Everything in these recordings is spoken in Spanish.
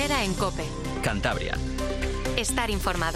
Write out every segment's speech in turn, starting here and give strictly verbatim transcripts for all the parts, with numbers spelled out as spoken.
Herrera en COPE. Cantabria. Estar informado.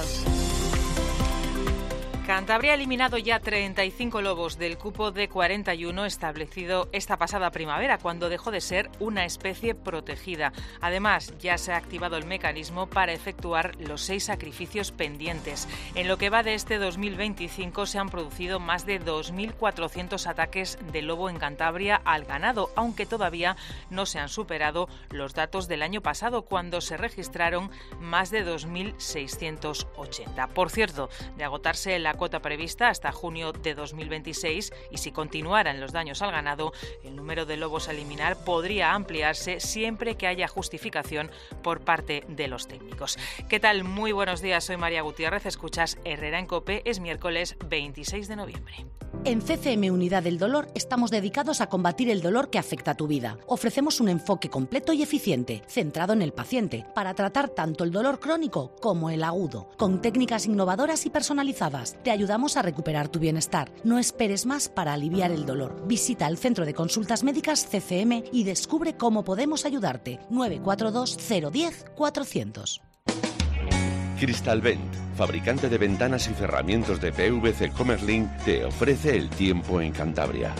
Cantabria ha eliminado ya treinta y cinco lobos del cupo de cuarenta y uno establecido esta pasada primavera, cuando dejó de ser una especie protegida. Además, ya se ha activado el mecanismo para efectuar los seis sacrificios pendientes. En lo que va de este dos mil veinticinco se han producido más de dos mil cuatrocientos ataques de lobo en Cantabria al ganado, aunque todavía no se han superado los datos del año pasado, cuando se registraron más de dos mil seiscientos ochenta. Por cierto, de agotarse la cuota prevista hasta junio de dos mil veintiséis, y si continuaran los daños al ganado, el número de lobos a eliminar podría ampliarse siempre que haya justificación por parte de los técnicos. ¿Qué tal? Muy buenos días, soy María Gutiérrez, escuchas Herrera en COPE, es miércoles veintiséis de noviembre. En C C M Unidad del Dolor estamos dedicados a combatir el dolor que afecta a tu vida. Ofrecemos un enfoque completo y eficiente, centrado en el paciente, para tratar tanto el dolor crónico como el agudo, con técnicas innovadoras y personalizadas. Te ayudamos a recuperar tu bienestar. No esperes más para aliviar el dolor. Visita el Centro de Consultas Médicas C C M y descubre cómo podemos ayudarte. nueve cuatro dos cero uno cero cuatrocientos. Cristalvent, fabricante de ventanas y cerramientos de P V C Comerlin, te ofrece el tiempo en Cantabria.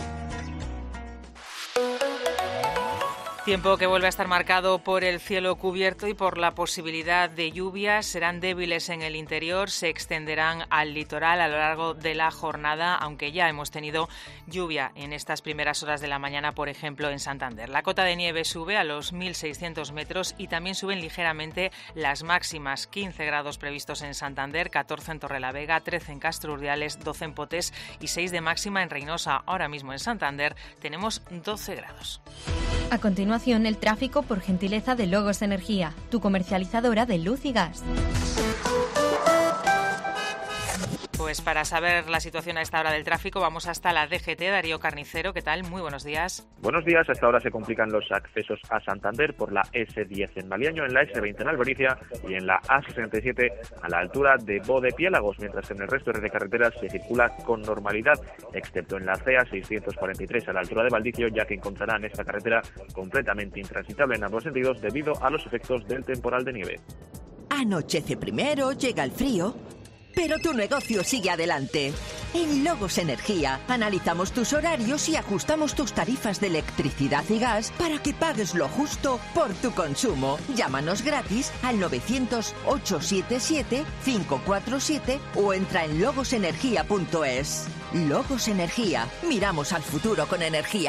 Tiempo que vuelve a estar marcado por el cielo cubierto y por la posibilidad de lluvias. Serán débiles en el interior, se extenderán al litoral a lo largo de la jornada, aunque ya hemos tenido lluvia en estas primeras horas de la mañana, por ejemplo, en Santander. La cota de nieve sube a los mil seiscientos metros y también suben ligeramente las máximas. quince grados previstos en Santander, catorce en Torrelavega, trece en Castrurdiales, doce en Potés y seis de máxima en Reynosa. Ahora mismo en Santander tenemos doce grados. A continuación, el tráfico por gentileza de Logos Energía, tu comercializadora de luz y gas. Pues para saber la situación a esta hora del tráfico vamos hasta la D G T. Darío Carnicero, ¿qué tal? Muy buenos días. Buenos días. A esta hora se complican los accesos a Santander por la ese diez en Maliaño, en la ese veinte en Albericia y en la A sesenta y siete a la altura de Bodepiélagos, mientras que en el resto de carreteras se circula con normalidad, excepto en la C A seiscientos cuarenta y tres a la altura de Valdicio, ya que encontrarán esta carretera completamente intransitable en ambos sentidos debido a los efectos del temporal de nieve. Anochece primero, llega el frío, pero tu negocio sigue adelante. En Logos Energía analizamos tus horarios y ajustamos tus tarifas de electricidad y gas para que pagues lo justo por tu consumo. Llámanos gratis al novecientos, ochocientos setenta y siete, cinco cuatro siete o entra en logos energía punto es. Logos Energía. Miramos al futuro con energía.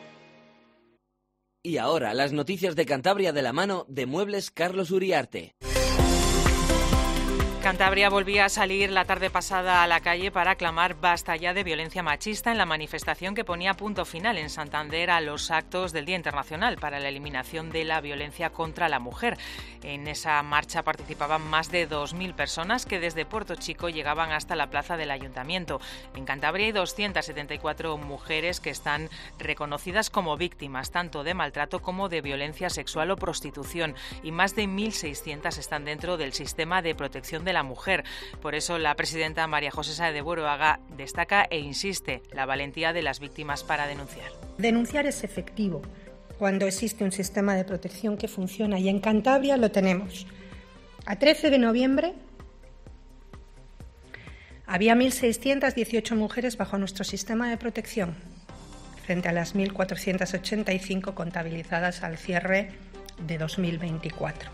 Y ahora las noticias de Cantabria de la mano de Muebles Carlos Uriarte. Cantabria volvía a salir la tarde pasada a la calle para clamar basta ya de violencia machista en la manifestación que ponía punto final en Santander a los actos del Día Internacional para la Eliminación de la Violencia contra la Mujer. En esa marcha participaban más de dos mil personas que desde Puerto Chico llegaban hasta la plaza del Ayuntamiento. En Cantabria hay doscientas setenta y cuatro mujeres que están reconocidas como víctimas tanto de maltrato como de violencia sexual o prostitución, y más de mil seiscientas están dentro del sistema de protección de la mujer. Por eso la presidenta María José Sáez de Buruaga destaca e insiste la valentía de las víctimas para denunciar. Denunciar es efectivo cuando existe un sistema de protección que funciona, y en Cantabria lo tenemos. A trece de noviembre había mil seiscientas dieciocho mujeres bajo nuestro sistema de protección, frente a las mil cuatrocientas ochenta y cinco contabilizadas al cierre de dos mil veinticuatro.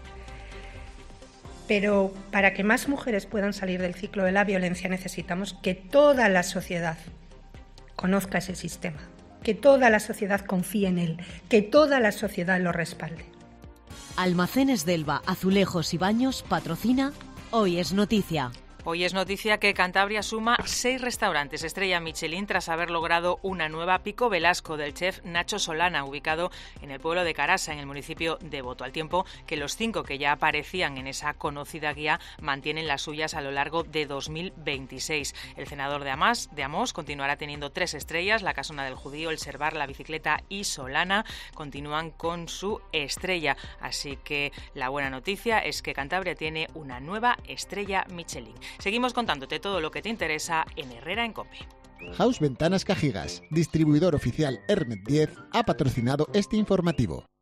Pero para que más mujeres puedan salir del ciclo de la violencia necesitamos que toda la sociedad conozca ese sistema, que toda la sociedad confíe en él, que toda la sociedad lo respalde. Almacenes Delva, Azulejos y Baños patrocina Hoy es Noticia. Hoy es noticia que Cantabria suma seis restaurantes estrella Michelin tras haber logrado una nueva Pico Velasco del chef Nacho Solana, ubicado en el pueblo de Carasa, en el municipio de Boto, al tiempo que los cinco que ya aparecían en esa conocida guía mantienen las suyas a lo largo de dos mil veintiséis. El cenador de Amás, de Amós continuará teniendo tres estrellas, la Casona del Judío, el Servar, la Bicicleta y Solana continúan con su estrella. Así que la buena noticia es que Cantabria tiene una nueva estrella Michelin. Seguimos contándote todo lo que te interesa en Herrera en COPE. House Ventanas Cajigas, distribuidor oficial Hermet diez, ha patrocinado este informativo.